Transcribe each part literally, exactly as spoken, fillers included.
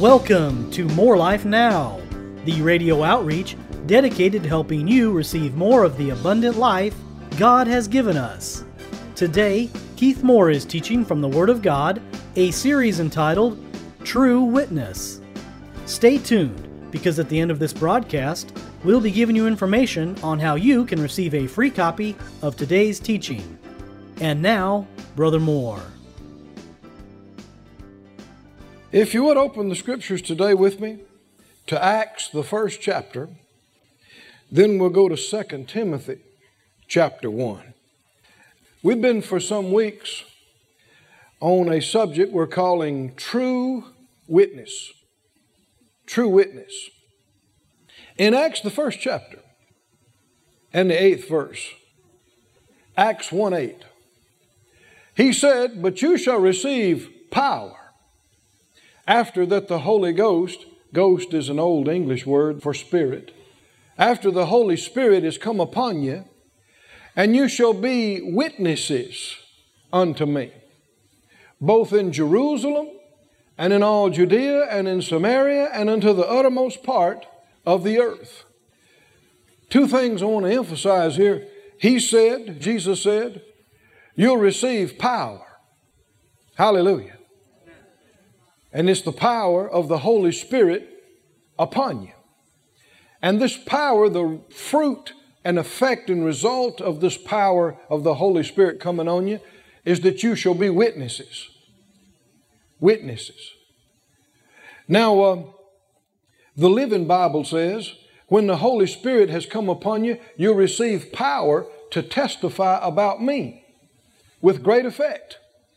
Welcome to More Life Now, the radio outreach dedicated to helping you receive more of the abundant life God has given us. Today, Keith Moore is teaching from the Word of God, a series entitled True Witness. Stay tuned, because at the end of this broadcast, we'll be giving you information on how you can receive a free copy of today's teaching. And now, Brother Moore. If you would open the scriptures today with me to Acts, the first chapter, then we'll go to Second Timothy chapter one. We've been for some weeks on a subject we're calling True Witness. True Witness. In Acts, the first chapter and the eighth verse, Acts one eight, he said, "But you shall receive power after that the Holy Ghost," ghost is an old English word for spirit, "after the Holy Spirit is come upon you, and you shall be witnesses unto me, both in Jerusalem and in all Judea and in Samaria and unto the uttermost part of the earth." Two things I want to emphasize here. He said, Jesus said, you'll receive power. Hallelujah. And it's the power of the Holy Spirit upon you. And this power, the fruit and effect and result of this power of the Holy Spirit coming on you, is that you shall be witnesses. Witnesses. Now, uh, the Living Bible says, when the Holy Spirit has come upon you, you'll receive power to testify about me with great effect.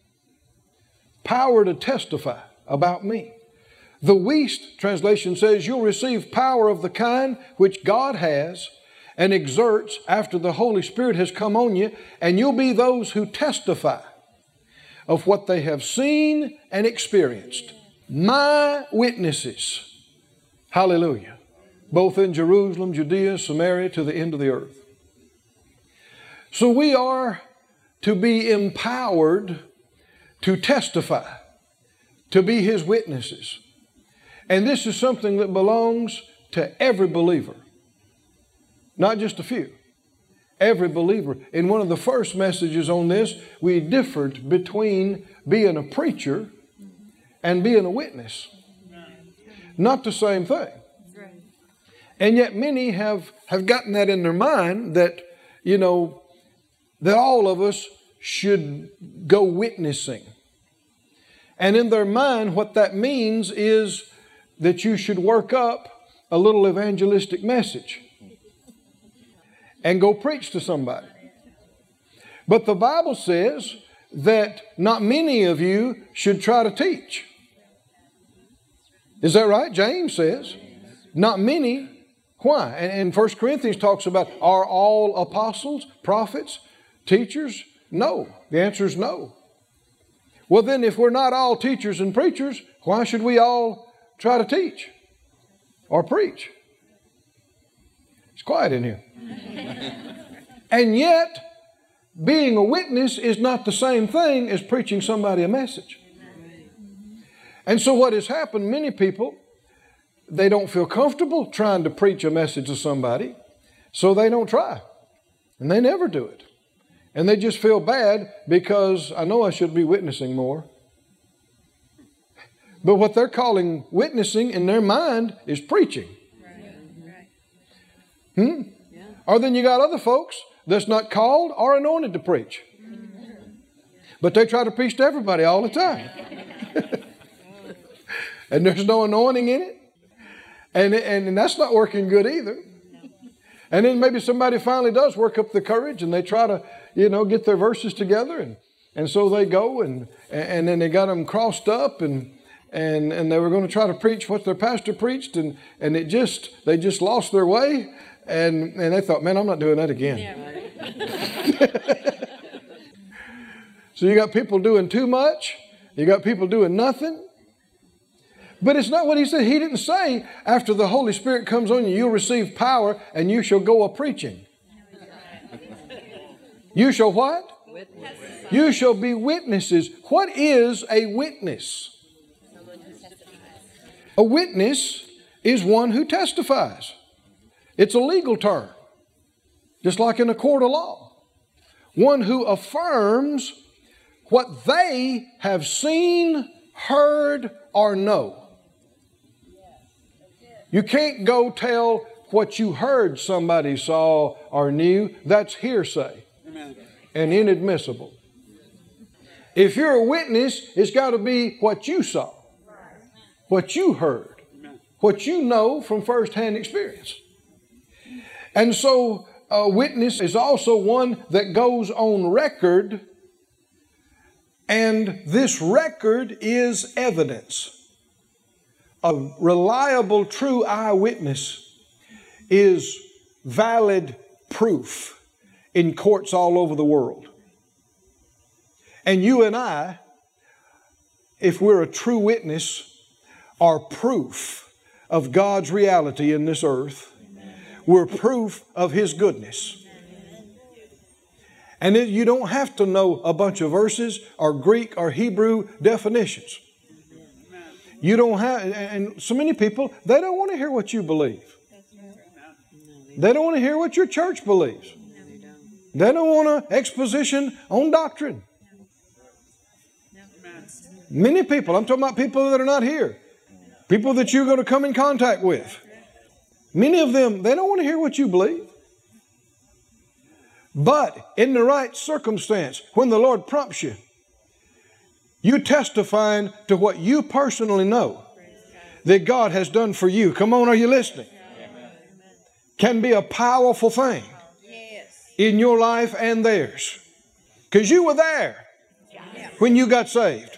Power to testify about me. The Wuest translation says you'll receive power of the kind which God has and exerts after the Holy Spirit has come on you, and you'll be those who testify of what they have seen and experienced. My witnesses. Hallelujah. Both in Jerusalem, Judea, Samaria, to the end of the earth. So we are to be empowered to testify, to be His witnesses. And this is something that belongs to every believer. Not just a few. Every believer. In one of the first messages on this, we differed between being a preacher and being a witness. Not the same thing. And yet many have, have gotten that in their mind that, you know, that all of us should go witnessing. And in their mind, what that means is that you should work up a little evangelistic message and go preach to somebody. But the Bible says that not many of you should try to teach. Is that right? James says, not many. Why? And, and First Corinthians talks about, are all apostles, prophets, teachers? No. The answer is no. Well, then, if we're not all teachers and preachers, why should we all try to teach or preach? It's quiet in here. And yet, being a witness is not the same thing as preaching somebody a message. And so what has happened, many people, they don't feel comfortable trying to preach a message to somebody, so they don't try. And they never do it. And they just feel bad because I know I should be witnessing more. But what they're calling witnessing in their mind is preaching. Hmm? Or then you got other folks that's not called or anointed to preach. But they try to preach to everybody all the time. And there's no anointing in it. And, and, and that's not working good either. And then maybe somebody finally does work up the courage and they try to, you know, get their verses together. And, and so they go and, and then they got them crossed up and, and, and they were going to try to preach what their pastor preached. And, and it just, they just lost their way. And, and they thought, man, I'm not doing that again. Yeah, right. So you got people doing too much. You got people doing nothing. But it's not what he said. He didn't say, after the Holy Spirit comes on you, you'll receive power and you shall go a-preaching. You shall what? Witness. You shall be witnesses. What is a witness? A A witness is one who testifies. It's a legal term, just like in a court of law. One who affirms what they have seen, heard, or know. You can't go tell what you heard somebody saw or knew. That's hearsay and inadmissible. If you're a witness, it's got to be what you saw, what you heard, what you know from firsthand experience. And so a witness is also one that goes on record, and this record is evidence. A reliable, true eyewitness is valid proof in courts all over the world. And you and I, if we're a true witness, are proof of God's reality in this earth. We're proof of His goodness. And it, you don't have to know a bunch of verses or Greek or Hebrew definitions. You don't have, and so many people, they don't want to hear what you believe. They don't want to hear what your church believes. They don't want an exposition on doctrine. Many people, I'm talking about people that are not here. People that you're going to come in contact with. Many of them, they don't want to hear what you believe. But in the right circumstance, when the Lord prompts you, you testifying to what you personally know that God has done for you. Come on, are you listening? Can be a powerful thing in your life and theirs. Because you were there when you got saved.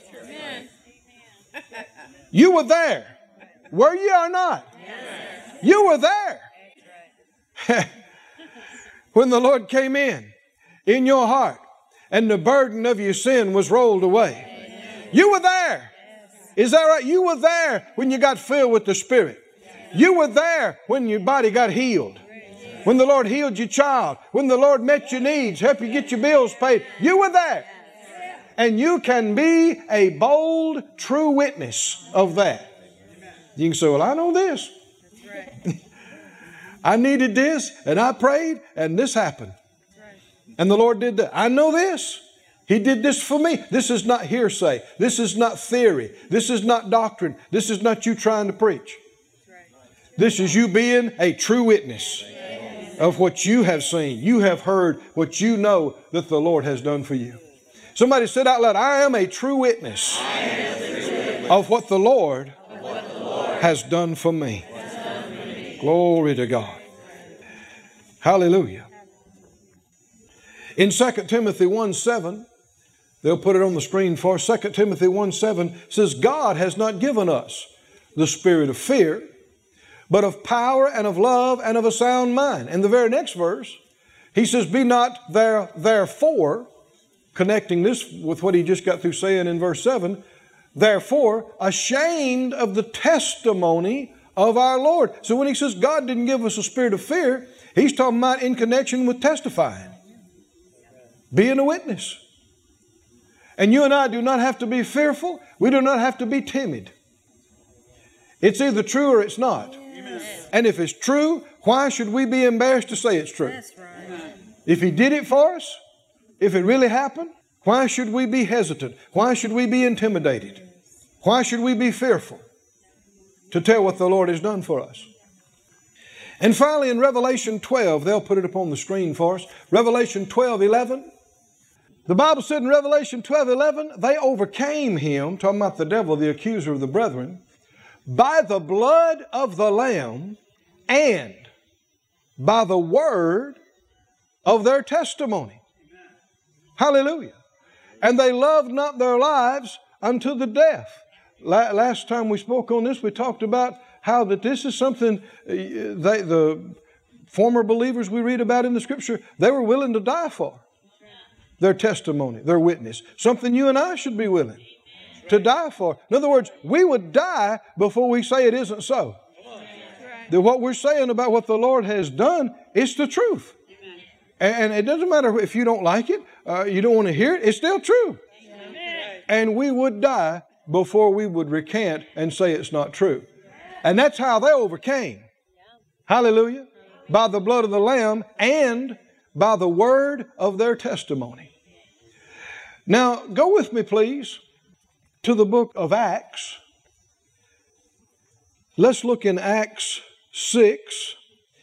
You were there. Were you or not? You were there. When the Lord came in, in your heart, and the burden of your sin was rolled away. You were there. Is that right? You were there when you got filled with the Spirit. You were there when your body got healed. When the Lord healed your child. When the Lord met your needs, helped you get your bills paid. You were there. And you can be a bold, true witness of that. You can say, well, I know this. I needed this, and I prayed, and this happened. And the Lord did that. I know this. He did this for me. This is not hearsay. This is not theory. This is not doctrine. This is not you trying to preach. This is you being a true witness of what you have seen. You have heard what you know that the Lord has done for you. Somebody said out loud, I am a true witness of what the Lord has done for me. Glory to God. Hallelujah. In Second Timothy one seven, they'll put it on the screen for us. Second Timothy one seven says, God has not given us the spirit of fear, but of power and of love and of a sound mind. And the very next verse, he says, be not there, therefore, connecting this with what he just got through saying in verse seven, therefore, ashamed of the testimony of our Lord. So when he says God didn't give us a spirit of fear, he's talking about in connection with testifying. Being a witness. And you and I do not have to be fearful. We do not have to be timid. It's either true or it's not. Amen. And if it's true, why should we be embarrassed to say it's true? That's right. If He did it for us, if it really happened, why should we be hesitant? Why should we be intimidated? Why should we be fearful to tell what the Lord has done for us? And finally in Revelation twelve, they'll put it up on the screen for us. Revelation twelve eleven. The Bible said in Revelation twelve eleven, they overcame him, talking about the devil, the accuser of the brethren, by the blood of the Lamb and by the word of their testimony. Hallelujah. And they loved not their lives unto the death. Last time we spoke on this, we talked about how that this is something they, the former believers we read about in the Scripture, they were willing to die for. Their testimony, their witness. Something you and I should be willing to die for. In other words, we would die before we say it isn't so. That what we're saying about what the Lord has done is the truth. And it doesn't matter if you don't like it, uh, you don't want to hear it, it's still true. And we would die before we would recant and say it's not true. And that's how they overcame. Hallelujah. By the blood of the Lamb and by the word of their testimony. Now, go with me, please, to the book of Acts. Let's look in Acts six.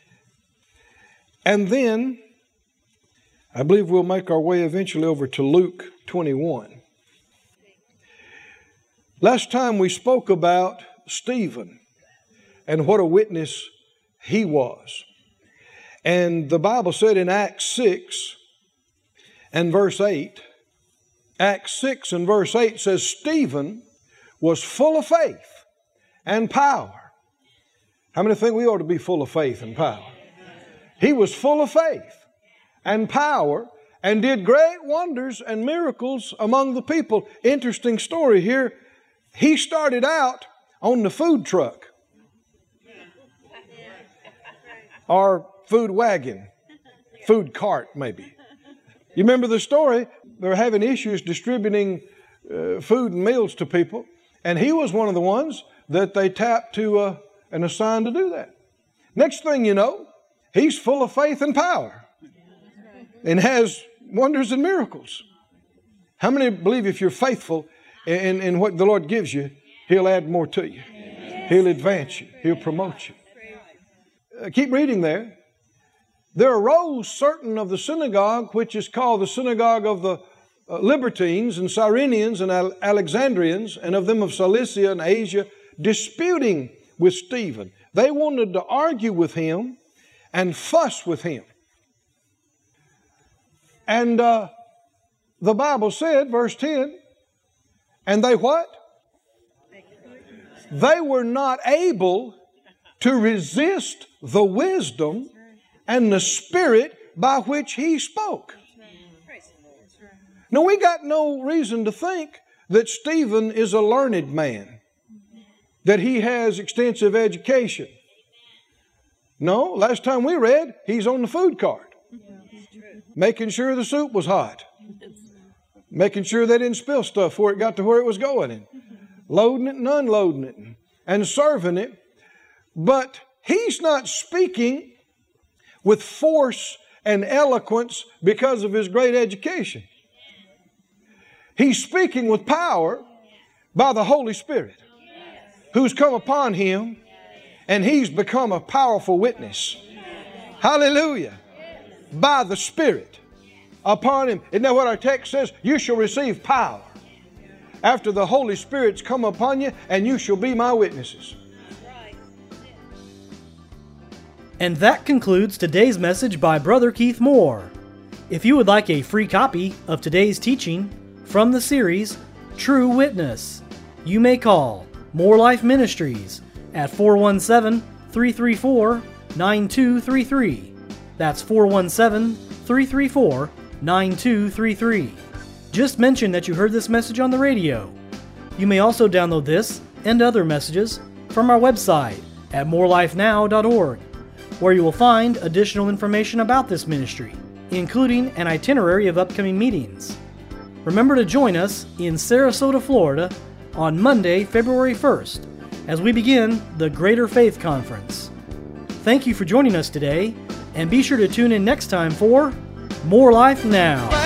And then, I believe we'll make our way eventually over to Luke twenty-one. Last time we spoke about Stephen and what a witness he was. And the Bible said in Acts six and verse eight, Acts six and verse eight says, Stephen was full of faith and power. How many think we ought to be full of faith and power? He was full of faith and power and did great wonders and miracles among the people. Interesting story here. He started out on the food truck or food wagon, food cart maybe. You remember the story? They were having issues distributing uh, food and meals to people. And he was one of the ones that they tapped to uh, and assigned to do that. Next thing you know, he's full of faith and power and has wonders and miracles. How many believe if you're faithful in, in what the Lord gives you, He'll add more to you? He'll advance you. He'll promote you. Uh, keep reading there. There arose certain of the synagogue, which is called the synagogue of the uh, Libertines and Cyrenians and Al- Alexandrians, and of them of Cilicia and Asia, disputing with Stephen. They wanted to argue with him and fuss with him. And uh, the Bible said, verse ten, and they what? They were not able to resist the wisdom and the spirit by which he spoke. Now, we got no reason to think that Stephen is a learned man, that he has extensive education. No, last time we read, he's on the food cart, making sure the soup was hot, making sure they didn't spill stuff before it got to where it was going, and loading it and unloading it and serving it. But he's not speaking with force and eloquence because of his great education. He's speaking with power by the Holy Spirit who's come upon him, and he's become a powerful witness. Hallelujah. By the Spirit upon him. Isn't that what our text says? You shall receive power after the Holy Spirit's come upon you, and you shall be my witnesses. And that concludes today's message by Brother Keith Moore. If you would like a free copy of today's teaching from the series True Witness, you may call More Life Ministries at four one seven, three three four, nine two three three. That's four one seven, three three four, nine two three three. Just mention that you heard this message on the radio. You may also download this and other messages from our website at more life now dot org, where you will find additional information about this ministry, including an itinerary of upcoming meetings. Remember to join us in Sarasota, Florida on Monday, February first, as we begin the Greater Faith Conference. Thank you for joining us today, and be sure to tune in next time for More Life Now.